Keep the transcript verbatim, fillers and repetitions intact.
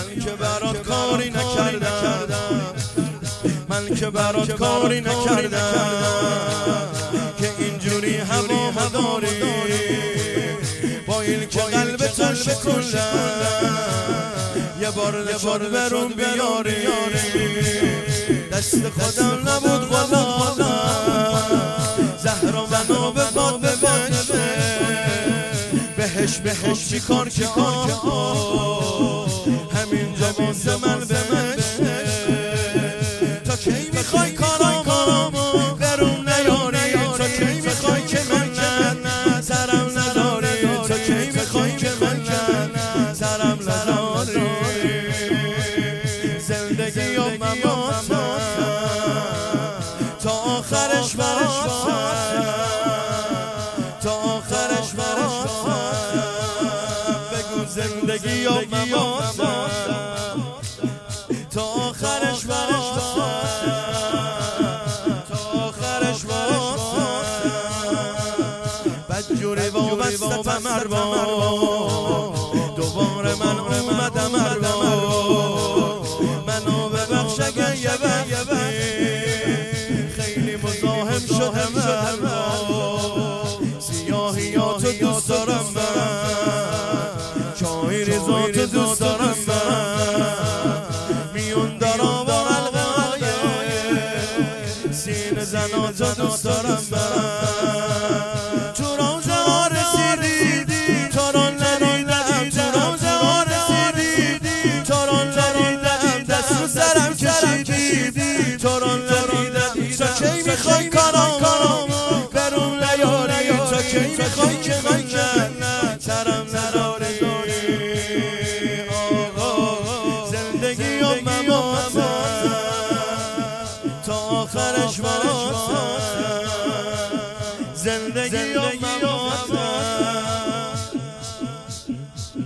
من که برات کاری نکردم، من که برات کاری نکردم که اینجوری هوا داری، با این که قلبتو شکندم یه بار نشد برون بیاری. دست خودم نبود والا زهرا منو به باد ببشه، بهش بهش چی کار چی کار همینجا واسه من بمشه. تا کی میخوای کارامو برون نیاری، تا کی میخوای که من سرم نداری، تا کی میخوای که من سرم نداری. زندگی و ممات تا آخرش برات، تا آخرش برات بگو زندگی و ممات تا آخرش برات، تا آخرش برات. بدجوری وابستم اربا دوباره من اومدم اربا، منو ببخش اگه یه وقتی خیلی مزاحم شدم اربا. سیاهیاتو دوست دارم من، چای ریزاتو دوست دارم من، میون دارم و حلقه های سینه زناتو دوست دارم من. تو روزه ها رسیدی تو رو ندیدم، تو روزه ها رسیدی تو رو ندیدم، دست رو سرم کشیدی تو رو ندیدم. تا کی میخوای کارام برون نیاری، تا کی میخوای که من سرم نداری. آقا زندگی و ممات تا آخرش برات، زندگی و